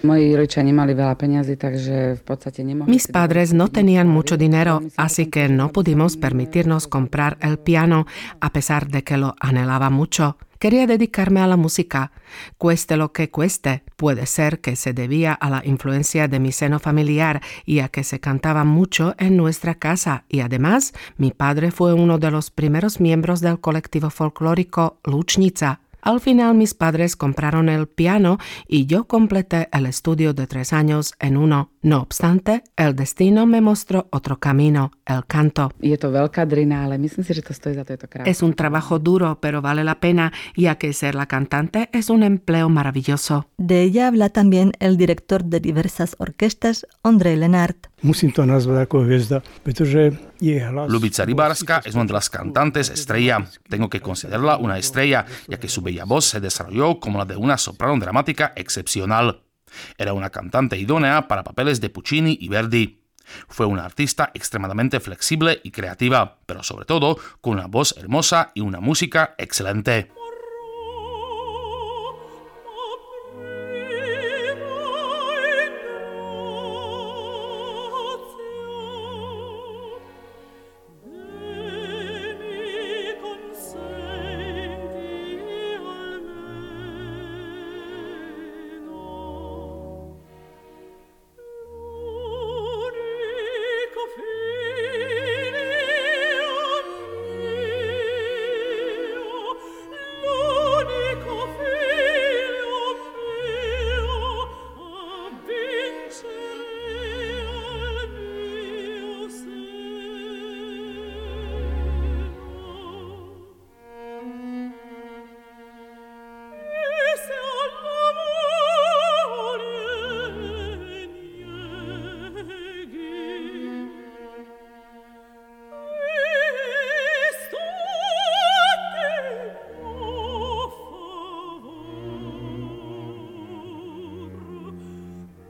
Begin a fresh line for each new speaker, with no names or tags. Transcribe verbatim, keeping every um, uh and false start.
Mis padres no tenían mucho dinero, así que no pudimos permitirnos comprar el piano, a pesar de que lo anhelaba mucho. Quería dedicarme a la música, cueste lo que cueste. Puede ser que se debía a la influencia de mi seno familiar y a que se cantaba mucho en nuestra casa. Y además, mi padre fue uno de los primeros miembros del colectivo folclórico Lučnica. Al final mis padres compraron el piano y yo completé el estudio de tres años en uno. No obstante, el destino me mostró otro camino, el canto. Es un trabajo duro, pero vale la pena, ya que ser la cantante es un empleo maravilloso.
De ella habla también el director de diversas orquestas, Ondrej Lenart.
Ljubica Rybárská es una de las cantantes estrella. Tengo que considerarla una estrella, ya que su bella voz se desarrolló como la de una soprano dramática excepcional. Era una cantante idónea para papeles de Puccini y Verdi. Fue una artista extremadamente flexible y creativa, pero sobre todo con una voz hermosa y una música excelente.